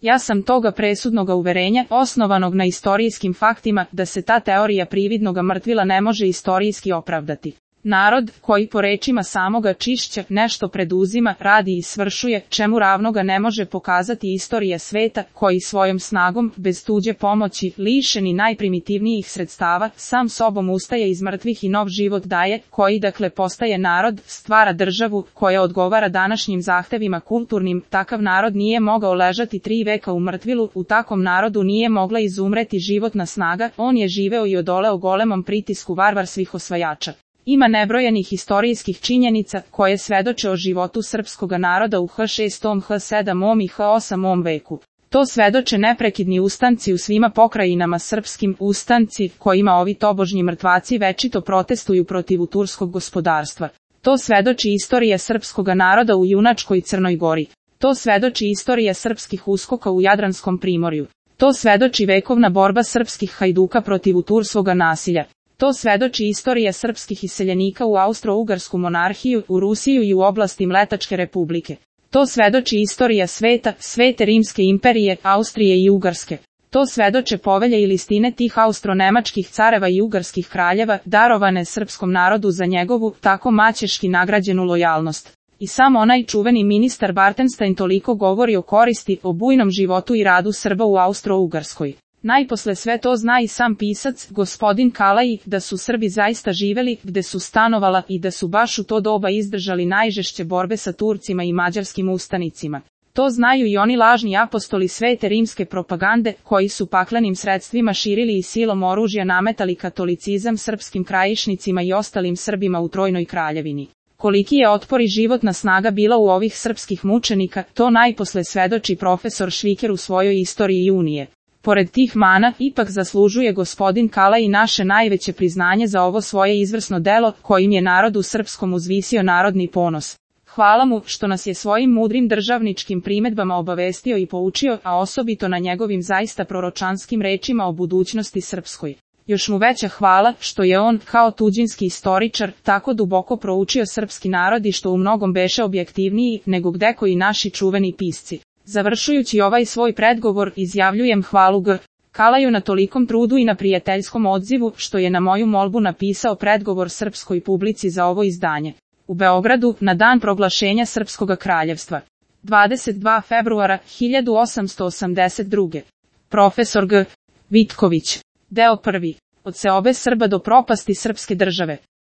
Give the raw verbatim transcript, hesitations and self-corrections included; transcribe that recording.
Ja sam toga presudnoga uverenja, osnovanog na istorijskim faktima, da se ta teorija prividnoga mrtvila ne može istorijski opravdati. Narod, koji po rečima samoga Čišća nešto preduzima, radi i svršuje, čemu ravnoga ne može pokazati istorija sveta, koji svojom snagom, bez tuđe pomoći, lišeni najprimitivnijih sredstava, sam sobom ustaje iz mrtvih i nov život daje, koji dakle postaje narod, stvara državu, koja odgovara današnjim zahtevima kulturnim, takav narod nije mogao ležati tri veka u mrtvilu, u takom narodu nije mogla izumreti životna snaga, on je živeo i odoleo golemom pritisku varvarskih osvajača. Ima nebrojenih istorijskih činjenica koje svedoče o životu srpskoga naroda u ha šestom, ha sedmom i ha osmom veku. To svedoče neprekidni ustanci u svima pokrajinama srpskim, ustanci kojima ovi tobožnji mrtvaci večito protestuju protiv turskog gospodarstva. To svedoči istorija srpskoga naroda u junačkoj Crnoj Gori. To svedoči istorija srpskih uskoka u Jadranskom primorju. To svedoči vekovna borba srpskih hajduka protiv turskoga nasilja. To svedoči istorija srpskih iseljenika u Austro-Ugarsku monarhiju, u Rusiju i u oblasti Mletačke republike. To svedoči istorija sveta, Svete Rimske imperije, Austrije i Ugarske. To svedoče povelje i listine tih austro-nemačkih careva i ugarskih kraljeva, darovane srpskom narodu za njegovu, tako maćeški nagrađenu lojalnost. I sam onaj čuveni ministar Bartenstein toliko govori o koristi, o bujnom životu i radu Srba u Austro-Ugarskoj. Najposle sve to zna i sam pisac, gospodin Kalaji, da su Srbi zaista živeli, gde su stanovala i da su baš u to doba izdržali najžešće borbe sa Turcima i mađarskim ustanicima. To znaju i oni lažni apostoli Svete rimske propagande, koji su paklenim sredstvima širili i silom oružja nametali katolicizam srpskim krajišnicima i ostalim Srbima u Trojnoj kraljevini. Koliki je otpor i životna snaga bila u ovih srpskih mučenika, to najposle svedoči profesor Šviker u svojoj istoriji Unije. Pored tih mana, ipak zaslužuje gospodin Kala i naše najveće priznanje za ovo svoje izvrsno delo, kojim je narodu srpskom uzvisio narodni ponos. Hvala mu, što nas je svojim mudrim državničkim primedbama obavestio i poučio, a osobito na njegovim zaista proročanskim rečima o budućnosti srpskoj. Još mu veća hvala, što je on, kao tuđinski istoričar, tako duboko proučio srpski narod i što u mnogom beše objektivniji, nego gde koji naši čuveni pisci. Završujući ovaj svoj predgovor, izjavljujem hvalu G. Kalaju na tolikom trudu i na prijateljskom odzivu, što je na moju molbu napisao predgovor srpskoj publici za ovo izdanje. U Beogradu, na dan proglašenja Srpskoga kraljevstva. dvadeset dva februara hiljadu osamsto osamdeset druge. Profesor G. Vitković. Deo prvi. Od seobe Srba do propasti srpske države.